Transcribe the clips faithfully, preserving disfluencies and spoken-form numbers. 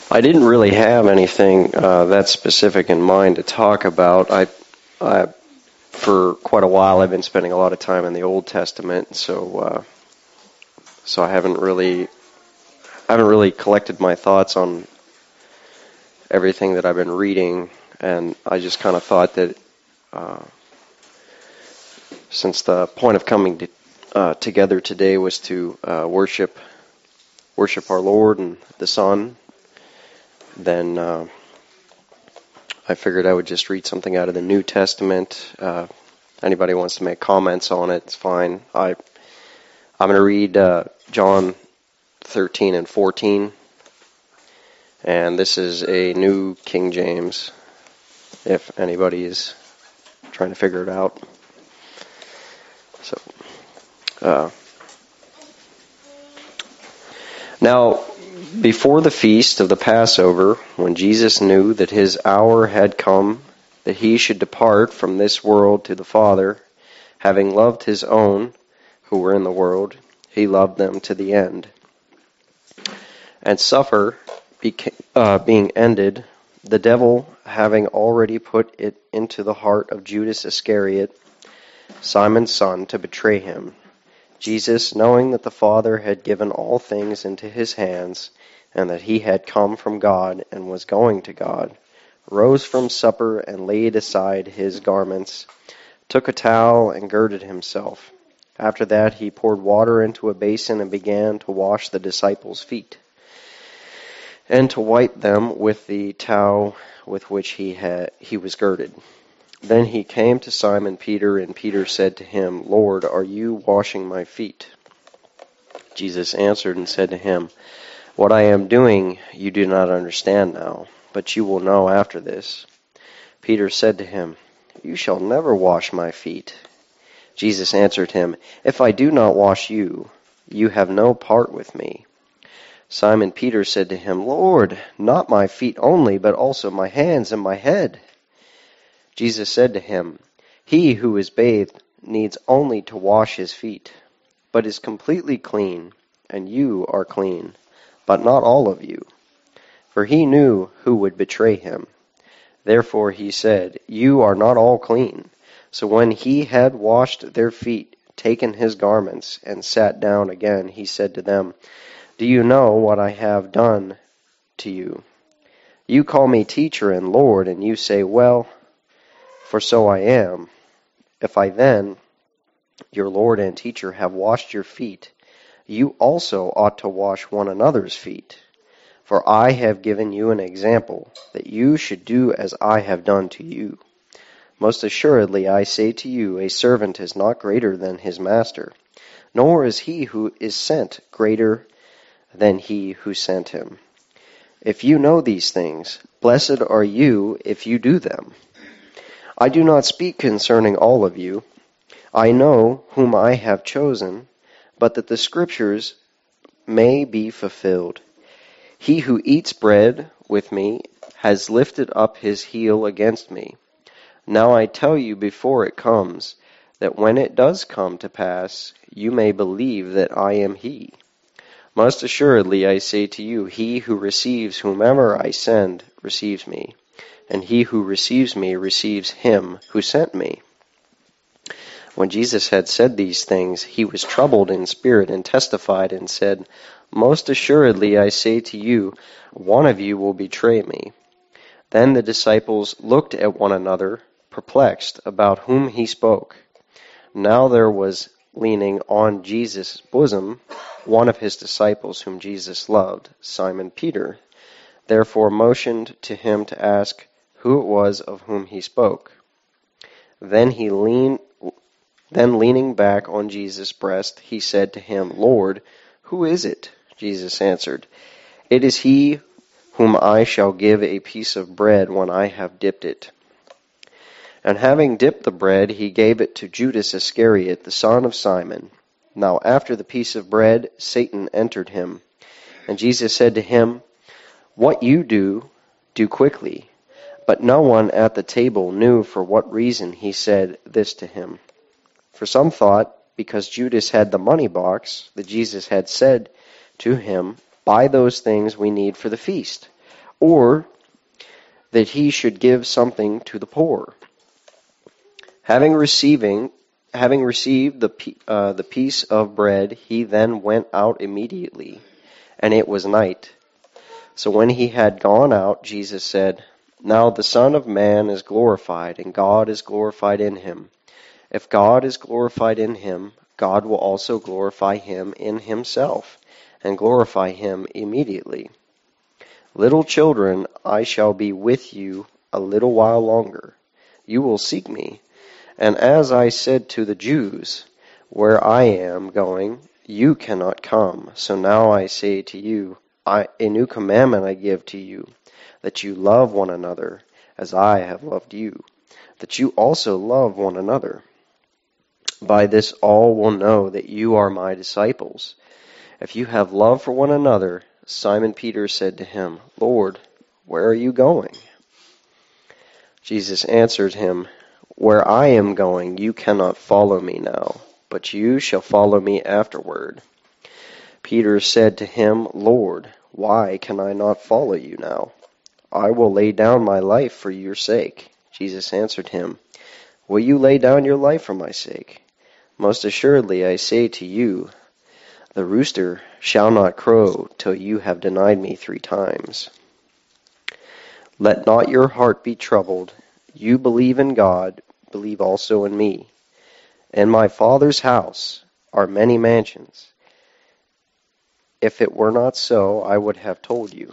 I didn't really have anything uh, that specific in mind to talk about. I, I, for quite a while, I've been spending a lot of time in the Old Testament, so uh, so I haven't really, I haven't really collected my thoughts on everything that I've been reading, and I just kind of thought that uh, since the point of coming to, uh, together today was to uh, worship, worship our Lord and the Son, then uh, I figured I would just read something out of the New Testament. Uh, anybody wants to make comments on it, it's fine. I, I'm going to read uh, John thirteen and fourteen, and this is a New King James, if anybody is trying to figure it out. So, uh, now, before the feast of the Passover, when Jesus knew that his hour had come, that he should depart from this world to the Father, having loved his own who were in the world, he loved them to the end. And supper beca- uh, being ended, the devil having already put it into the heart of Judas Iscariot, Simon's son, to betray him, Jesus, knowing that the Father had given all things into his hands, and that he had come from God and was going to God, rose from supper and laid aside his garments, took a towel and girded himself. After that he poured water into a basin and began to wash the disciples' feet, and to wipe them with the towel with which he had he was girded. Then he came to Simon Peter, and Peter said to him, Lord, are you washing my feet? Jesus answered and said to him, What I am doing you do not understand now, but you will know after this. Peter said to him, You shall never wash my feet. Jesus answered him, If I do not wash you, you have no part with me. Simon Peter said to him, Lord, not my feet only, but also my hands and my head. Jesus said to him, He who is bathed needs only to wash his feet, but is completely clean, and you are clean, but not all of you. For he knew who would betray him. Therefore he said, You are not all clean. So when he had washed their feet, taken his garments, and sat down again, he said to them, Do you know what I have done to you? You call me teacher and Lord, and you say, Well, for so I am. If I then, your Lord and teacher, have washed your feet, you also ought to wash one another's feet. For I have given you an example, that you should do as I have done to you. Most assuredly I say to you, a servant is not greater than his master, nor is he who is sent greater than he who sent him. If you know these things, blessed are you if you do them. I do not speak concerning all of you. I know whom I have chosen, but that the Scriptures may be fulfilled. He who eats bread with me has lifted up his heel against me. Now I tell you before it comes, that when it does come to pass, you may believe that I am he. Most assuredly I say to you, he who receives whomever I send receives me, and he who receives me receives him who sent me. When Jesus had said these things, he was troubled in spirit and testified and said, Most assuredly I say to you, one of you will betray me. Then the disciples looked at one another, perplexed about whom he spoke. Now there was leaning on Jesus' bosom one of his disciples whom Jesus loved, Simon Peter. Therefore motioned to him to ask who it was of whom he spoke. Then he leaned, then leaning back on Jesus' breast, he said to him, Lord, who is it? Jesus answered, It is he whom I shall give a piece of bread when I have dipped it. And having dipped the bread, he gave it to Judas Iscariot, the son of Simon. Now after the piece of bread, Satan entered him. And Jesus said to him, What you do, do quickly. But no one at the table knew for what reason he said this to him. For some thought, because Judas had the money box, that Jesus had said to him, Buy those things we need for the feast, or that he should give something to the poor. Having receiving, having received the uh, the piece of bread, he then went out immediately, and it was night. So when he had gone out, Jesus said, "Now the Son of Man is glorified, and God is glorified in him. If God is glorified in him, God will also glorify him in himself, and glorify him immediately. Little children, I shall be with you a little while longer. You will seek me. And as I said to the Jews, where I am going, you cannot come. So now I say to you, I, a new commandment I give to you, that you love one another as I have loved you, that you also love one another. By this all will know that you are my disciples, if you have love for one another." Simon Peter said to him, "Lord, where are you going?" Jesus answered him, "Where I am going, you cannot follow me now, but you shall follow me afterward." Peter said to him, "Lord, why can I not follow you now? I will lay down my life for your sake." Jesus answered him, "Will you lay down your life for my sake? Most assuredly I say to you, the rooster shall not crow till you have denied me three times. Let not your heart be troubled. You believe in God, believe also in me. In my Father's house are many mansions. If it were not so, I would have told you.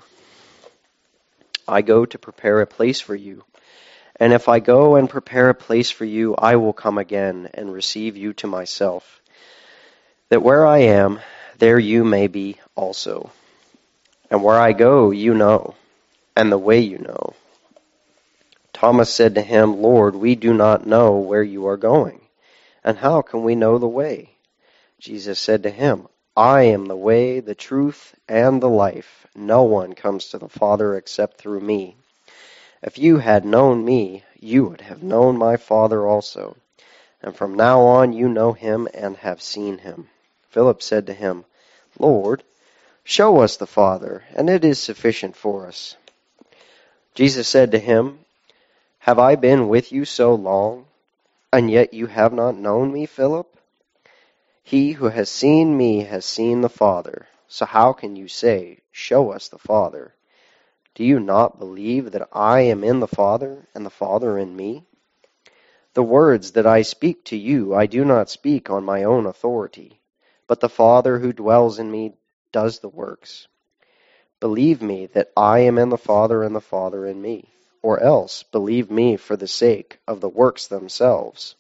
I go to prepare a place for you. And if I go and prepare a place for you, I will come again and receive you to myself, that where I am, there you may be also. And where I go, you know, and the way you know." Thomas said to him, "Lord, we do not know where you are going, and how can we know the way?" Jesus said to him, "I am the way, the truth, and the life. No one comes to the Father except through me. If you had known me, you would have known my Father also. And from now on you know him and have seen him." Philip said to him, "Lord, show us the Father, and it is sufficient for us." Jesus said to him, "Have I been with you so long, and yet you have not known me, Philip? He who has seen me has seen the Father. So how can you say, 'Show us the Father'? Do you not believe that I am in the Father, and the Father in me? The words that I speak to you, I do not speak on my own authority, but the Father who dwells in me does the works. Believe me that I am in the Father, and the Father in me, or else believe me for the sake of the works themselves.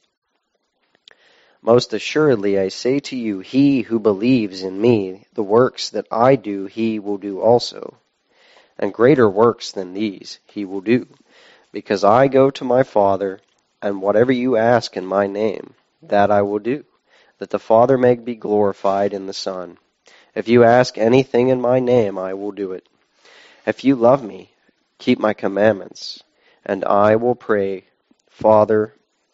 Most assuredly I say to you, he who believes in me, the works that I do, he will do also. And greater works than these he will do, because I go to my Father, and whatever you ask in my name, that I will do, that the Father may be glorified in the Son. If you ask anything in my name, I will do it. If you love me, keep my commandments, and I will pray, Father,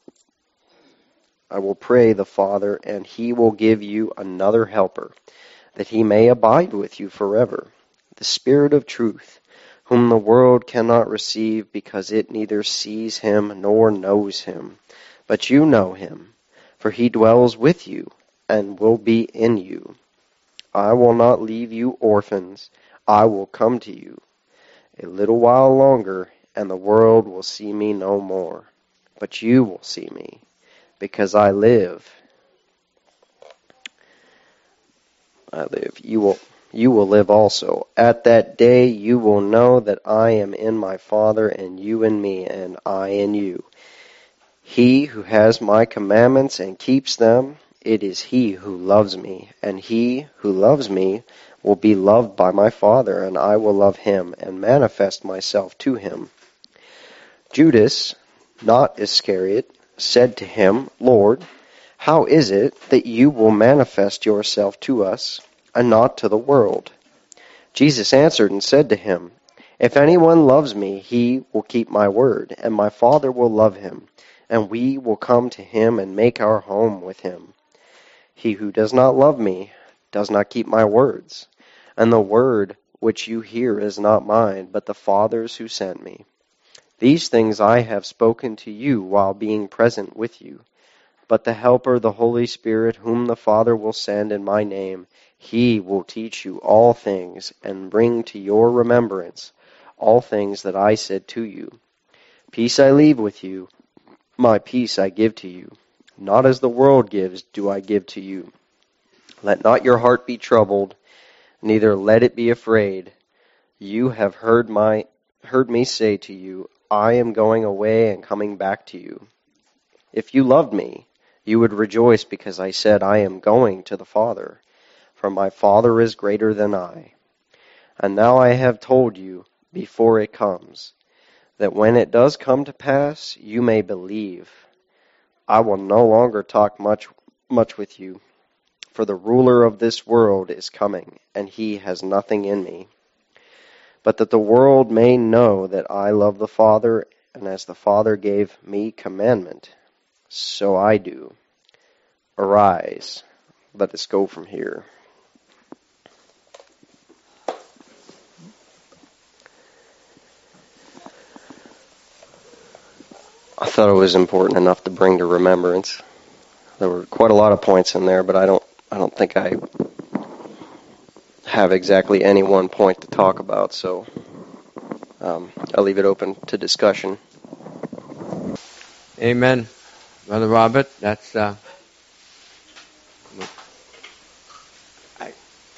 I will pray the Father, and he will give you another helper, that he may abide with you forever, the Spirit of truth, whom the world cannot receive, because it neither sees him nor knows him. But you know him, for he dwells with you and will be in you. I will not leave you orphans. I will come to you. A little while longer, and the world will see me no more. But you will see me, because I live. I live. You will, you will live also. At that day you will know that I am in my Father, and you in me, and I in you. He who has my commandments and keeps them, it is he who loves me, and he who loves me will be loved by my Father, and I will love him and manifest myself to him." Judas, not Iscariot, said to him, "Lord, how is it that you will manifest yourself to us and not to the world?" Jesus answered and said to him, "If anyone loves me, he will keep my word, and my Father will love him, and we will come to him and make our home with him. He who does not love me does not keep my words, and the word which you hear is not mine, but the Father's who sent me. These things I have spoken to you while being present with you. But the Helper, the Holy Spirit, whom the Father will send in my name, he will teach you all things and bring to your remembrance all things that I said to you. Peace I leave with you, my peace I give to you. Not as the world gives do I give to you. Let not your heart be troubled, neither let it be afraid. You have heard my heard me say to you, I am going away and coming back to you. If you loved me, you would rejoice because I said, I am going to the Father, for my Father is greater than I. And now I have told you before it comes, that when it does come to pass, you may believe. I will no longer talk much, much with you, for the ruler of this world is coming, and he has nothing in me. But that the world may know that I love the Father, and as the Father gave me commandment, so I do. Arise, let us go from here. I thought it was important enough to bring to remembrance. There were quite a lot of points in there, but I don't I don't think I have exactly any one point to talk about, so um, I'll leave it open to discussion. Amen, Brother Robert. That's uh, I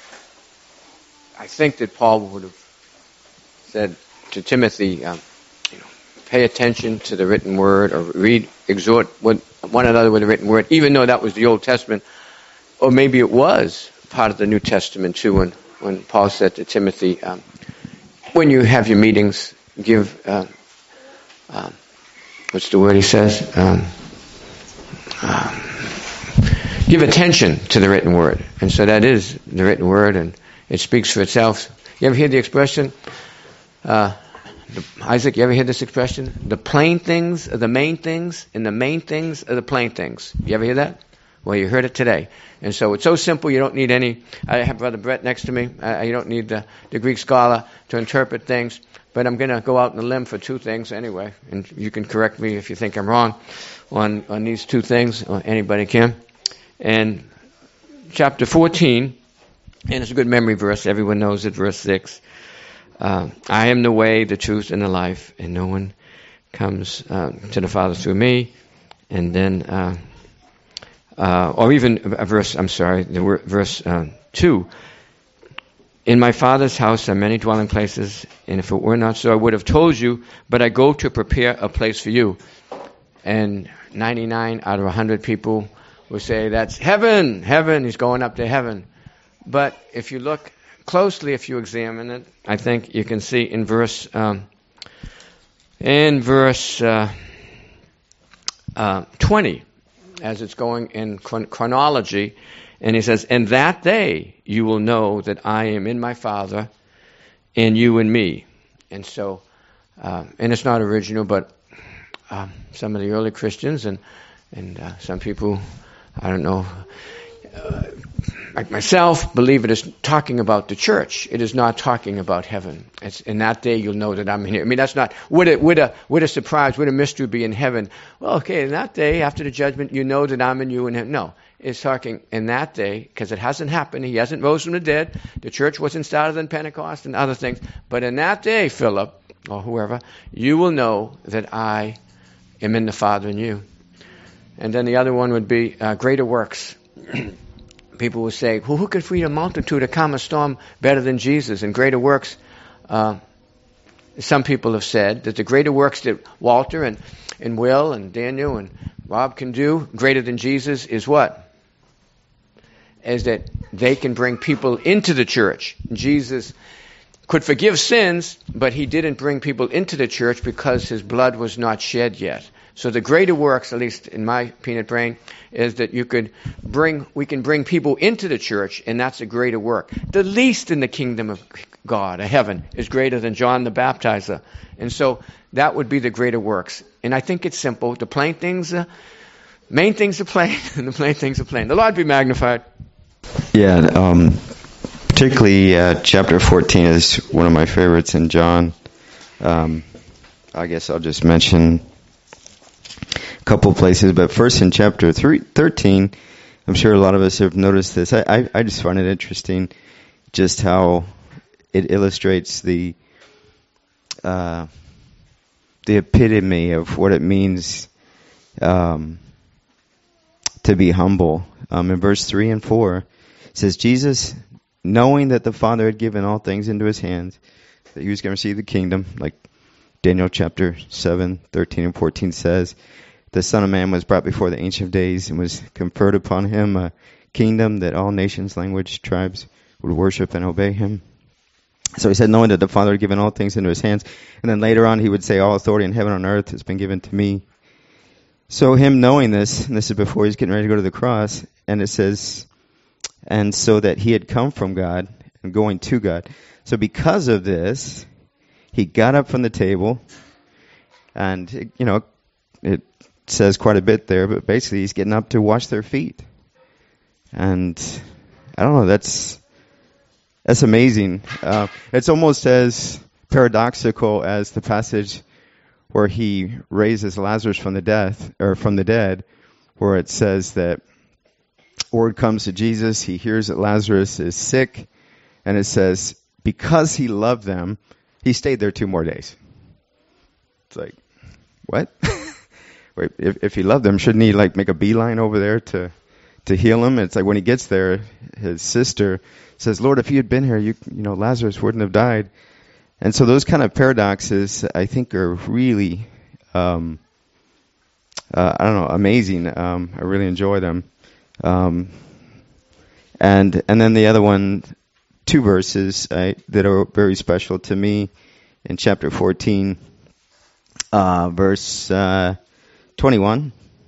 I think that Paul would have said to Timothy, um, you know, pay attention to the written word, or read, exhort one another with the written word, even though that was the Old Testament, or maybe it was part of the New Testament too, when, when Paul said to Timothy, um, when you have your meetings, give, uh, uh, what's the word he says? Um, um, give attention to the written word. And so that is the written word, and it speaks for itself. You ever hear the expression, uh, the, Isaac, you ever hear this expression? The plain things are the main things, and the main things are the plain things. You ever hear that? Well, you heard it today. And so it's so simple, you don't need any, I have Brother Brett next to me, uh, you don't need the, the Greek scholar to interpret things, but I'm going to go out on a limb for two things anyway, and you can correct me if you think I'm wrong on, on these two things, or anybody can. And chapter fourteen, and it's a good memory verse, everyone knows it, verse six. Uh, I am the way, the truth, and the life, and no one comes uh, to the Father through me. And then, uh, uh, or even a verse, I'm sorry, the word, verse uh, two. In my Father's house are many dwelling places, and if it were not so, I would have told you, but I go to prepare a place for you. And ninety-nine out of one hundred people will say, that's heaven, heaven, he's going up to heaven. But if you look closely, if you examine it, I think you can see in verse um, in verse uh, uh, twenty, as it's going in chron- chronology, and he says, "And that day you will know that I am in my Father, and you in me." And so, uh, and it's not original, but uh, some of the early Christians and and uh, some people, I don't know. Uh, like myself, believe it is talking about the church. It is not talking about heaven. It's, in that day you'll know that I'm in here. I mean, that's not, would a, would a, would a surprise, would a mystery be in heaven? Well, okay, in that day, after the judgment, you know that I'm in you and him. No, it's talking in that day, because it hasn't happened. He hasn't rose from the dead. The church wasn't started in Pentecost and other things. But in that day, Philip, or whoever, you will know that I am in the Father and you. And then the other one would be uh, greater works. People will say, well, who could feed a multitude, a calm a storm, better than Jesus? And greater works, uh, some people have said that the greater works that Walter and, and Will and Daniel and Rob can do, greater than Jesus, is what? Is that they can bring people into the church. Jesus could forgive sins, but he didn't bring people into the church because his blood was not shed yet. So the greater works, at least in my peanut brain, is that you could bring, we can bring people into the church, and that's a greater work. The least in the kingdom of God, of heaven, is greater than John the Baptizer. And so that would be the greater works. And I think it's simple. The plain things, uh, main things are plain, and the plain things are plain. The Lord be magnified. Yeah, um, particularly uh, chapter fourteen is one of my favorites in John. Um, I guess I'll just mention a couple places, but first in chapter three, thirteen, I'm sure a lot of us have noticed this. I, I, I just find it interesting just how it illustrates the uh, the epitome of what it means um, to be humble. Um, in verse three and four, it says, Jesus, knowing that the Father had given all things into his hands, that he was going to receive the kingdom, like Daniel chapter seven, thirteen and fourteen says, the Son of Man was brought before the Ancient of Days and was conferred upon him a kingdom that all nations, language, tribes would worship and obey him. So he said, knowing that the Father had given all things into his hands. And then later on he would say, all authority in heaven and on earth has been given to me. So him knowing this, and this is before he's getting ready to go to the cross, and it says, and so that he had come from God and going to God. So because of this, he got up from the table, and, it, you know, it says quite a bit there, but basically he's getting up to wash their feet. And I don't know, that's that's amazing. Uh, it's almost as paradoxical as the passage where he raises Lazarus from the death or from the dead, where it says that word comes to Jesus, he hears that Lazarus is sick, and it says because he loved them, he stayed there two more days. It's like, what? Wait, if, if he loved them, shouldn't he like make a beeline over there to to heal him? It's like when he gets there, his sister says, Lord, if you had been here, you you know, Lazarus wouldn't have died. And so those kind of paradoxes, I think, are really, um, uh, I don't know, amazing. Um, I really enjoy them. Um, and and then the other one, two verses I, that are very special to me in chapter fourteen, uh, verse uh, twenty-one.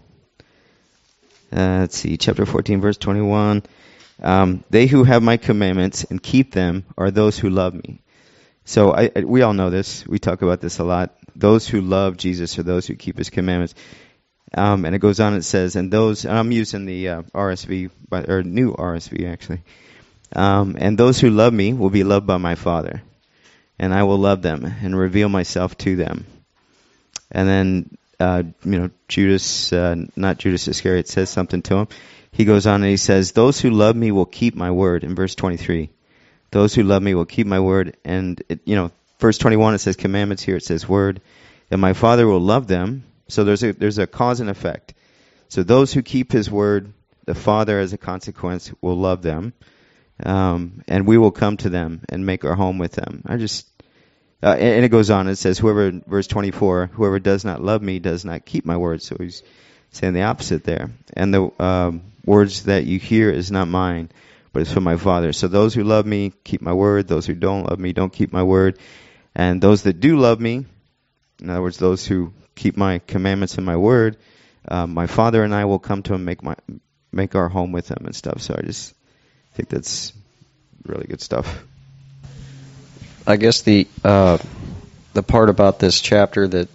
Uh, let's see, chapter fourteen, verse twenty-one. Um, they who have my commandments and keep them are those who love me. So I, I, we all know this. We talk about this a lot. Those who love Jesus are those who keep his commandments. Um, and it goes on, it says, and those, and I'm using the uh, R S V, but, or new R S V actually. Um, and those who love me will be loved by my Father. And I will love them and reveal myself to them. And then, uh, you know, Judas, uh, not Judas Iscariot, says something to him. He goes on and he says, those who love me will keep my word, in verse twenty-three. Those who love me will keep my word. And, it, you know, verse twenty-one, it says commandments. Here it says word. And my Father will love them. So there's a, there's a cause and effect. So those who keep his word, the Father, as a consequence, will love them. Um, and we will come to them and make our home with them. I just, uh, and, and it goes on. It says, whoever, verse twenty-four, whoever does not love me does not keep my word. So he's saying the opposite there. And the um, words that you hear is not mine, but it's from my Father. So those who love me keep my word. Those who don't love me don't keep my word. And those that do love me, in other words, those who keep my commandments and my word, uh, my Father and I will come to him, make my make our home with him and stuff. So I just think that's really good stuff. I guess the uh, the part about this chapter that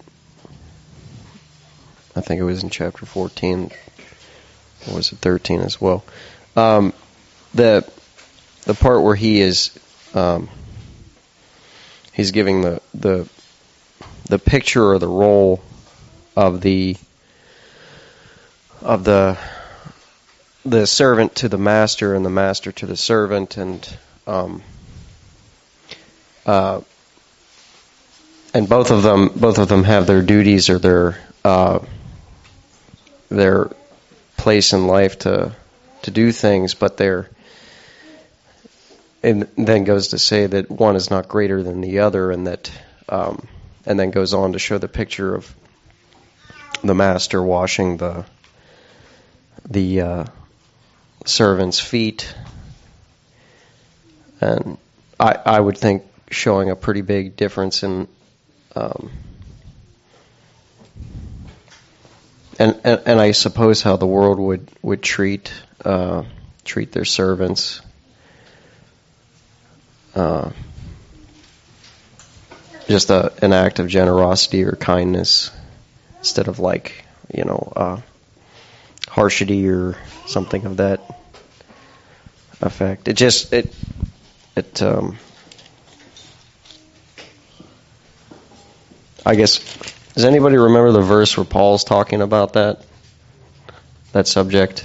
I think it was in chapter fourteen, or was it thirteen as well? Um, the the part where he is um, he's giving the the the picture or the role of the of the the servant to the master and the master to the servant, and um, uh, and both of them both of them have their duties or their uh, their place in life to to do things, but they're and then goes to say that one is not greater than the other, and that um, and then goes on to show the picture of the master washing the the uh, servant's feet, and I I would think showing a pretty big difference in um, and, and and I suppose how the world would would treat uh, treat their servants. Uh, just a, an act of generosity or kindness, instead of like, you know, uh, harshity or something of that effect. It just it it, um, I guess, does anybody remember the verse where Paul's talking about that, that subject?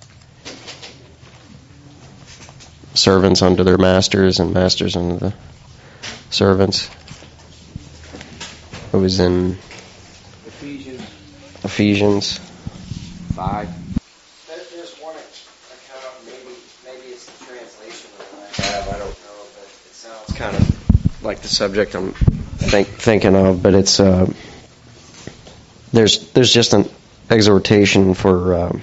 Servants unto their masters and masters unto the servants. It was in Ephesians. Ephesians. Five. There's one account, maybe maybe it's the translation that I have, I don't know, but it sounds kind of like the subject I'm think, thinking of, but it's uh, there's there's just an exhortation for um,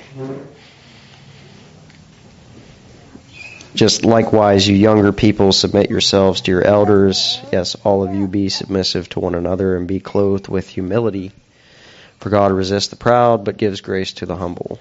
just likewise, you younger people, submit yourselves to your elders. Yes, all of you be submissive to one another and be clothed with humility. For God resists the proud, but gives grace to the humble.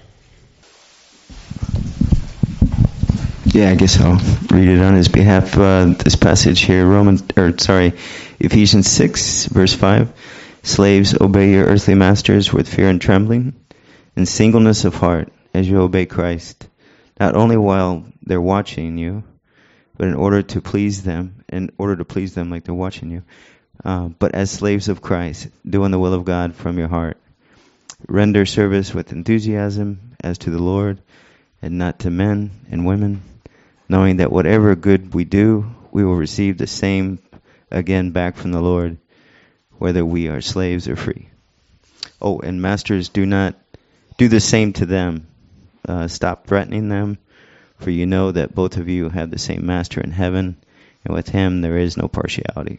Yeah, I guess I'll read it on his behalf. Uh, this passage here, Romans, or sorry, Ephesians six, verse five. Slaves, obey your earthly masters with fear and trembling, and singleness of heart, as you obey Christ, not only while they're watching you, but in order to please them, in order to please them like they're watching you, uh, but as slaves of Christ, doing the will of God from your heart. Render service with enthusiasm as to the Lord, and not to men and women, knowing that whatever good we do, we will receive the same again back from the Lord, whether we are slaves or free. Oh, and masters, do not do the same to them. Uh, stop threatening them, for you know that both of you have the same master in heaven, and with him there is no partiality.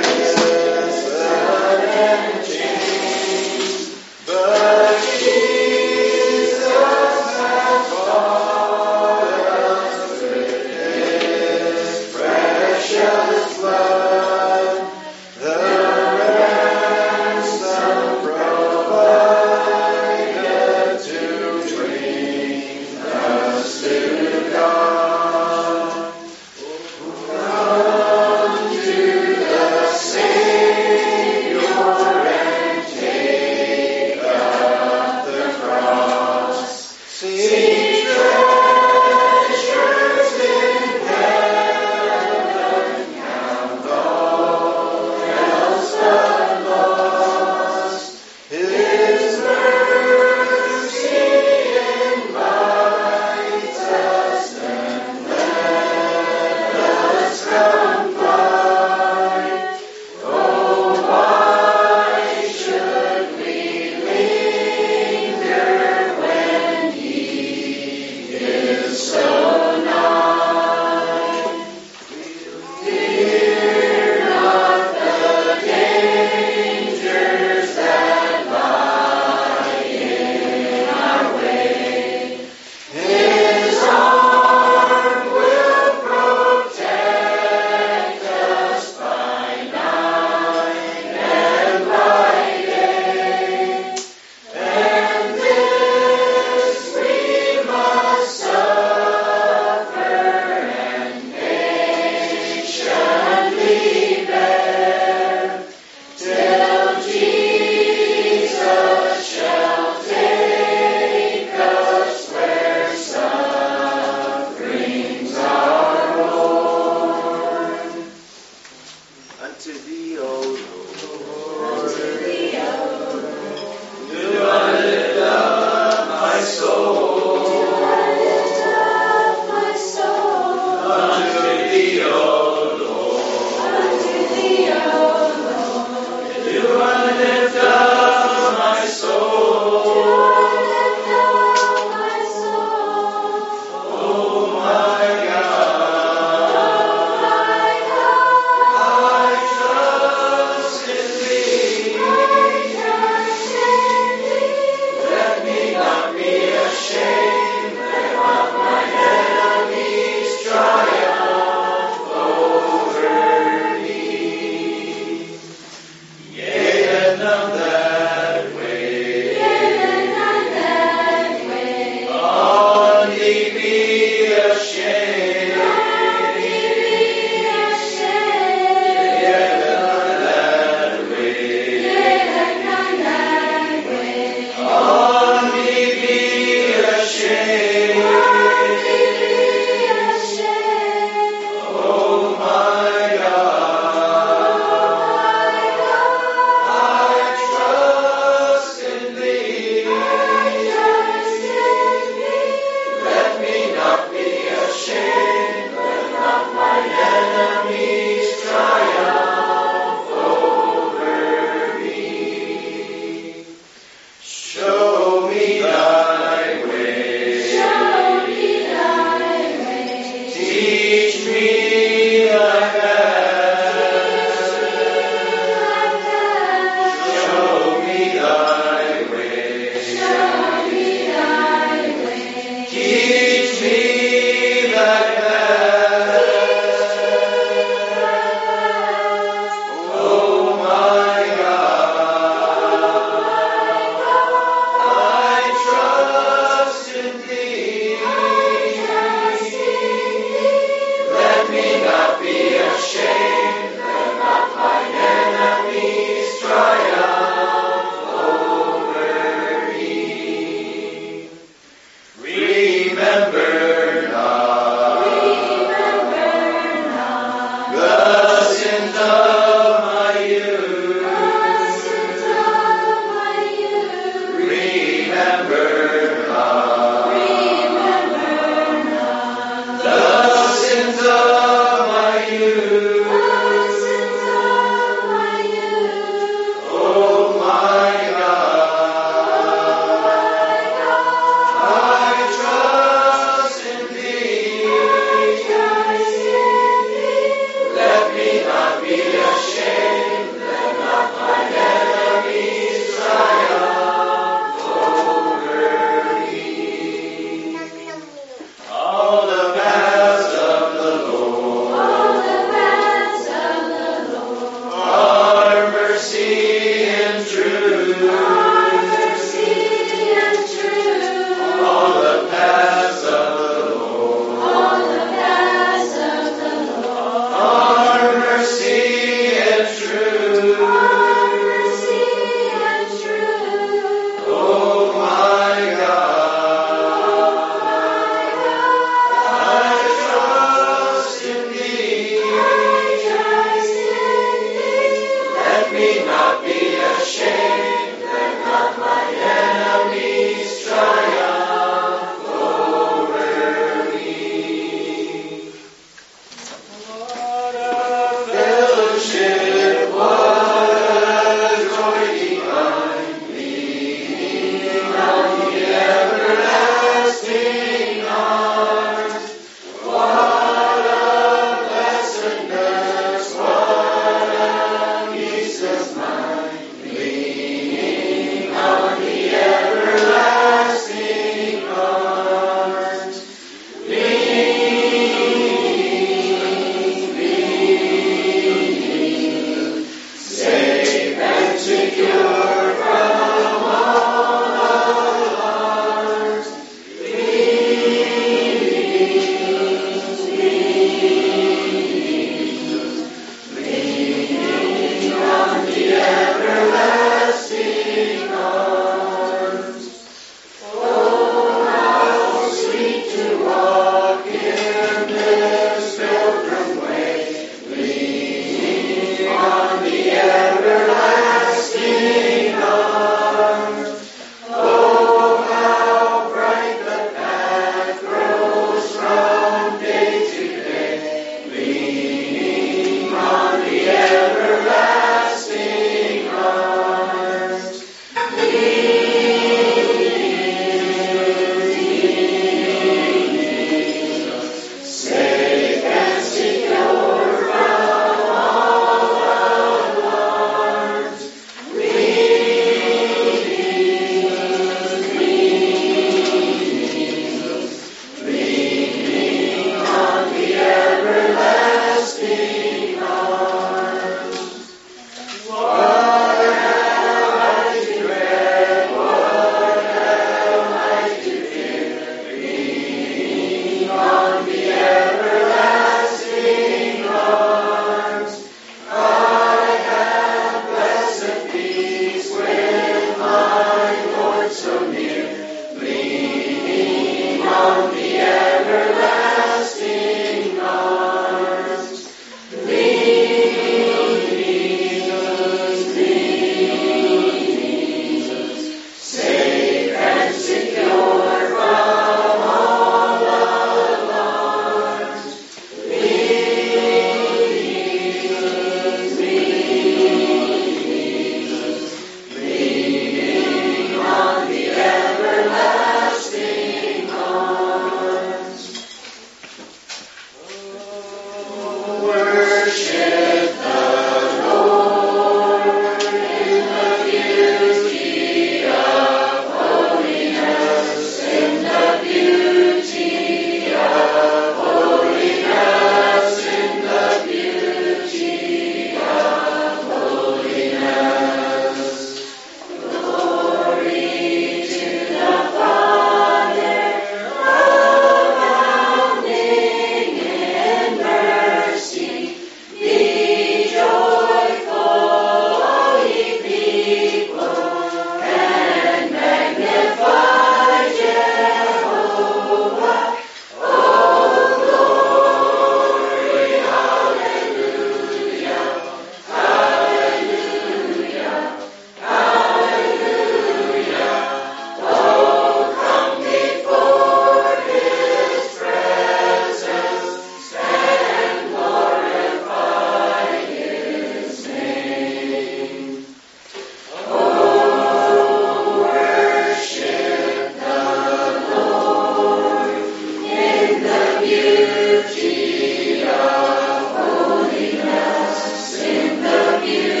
beauty of holiness, in the beauty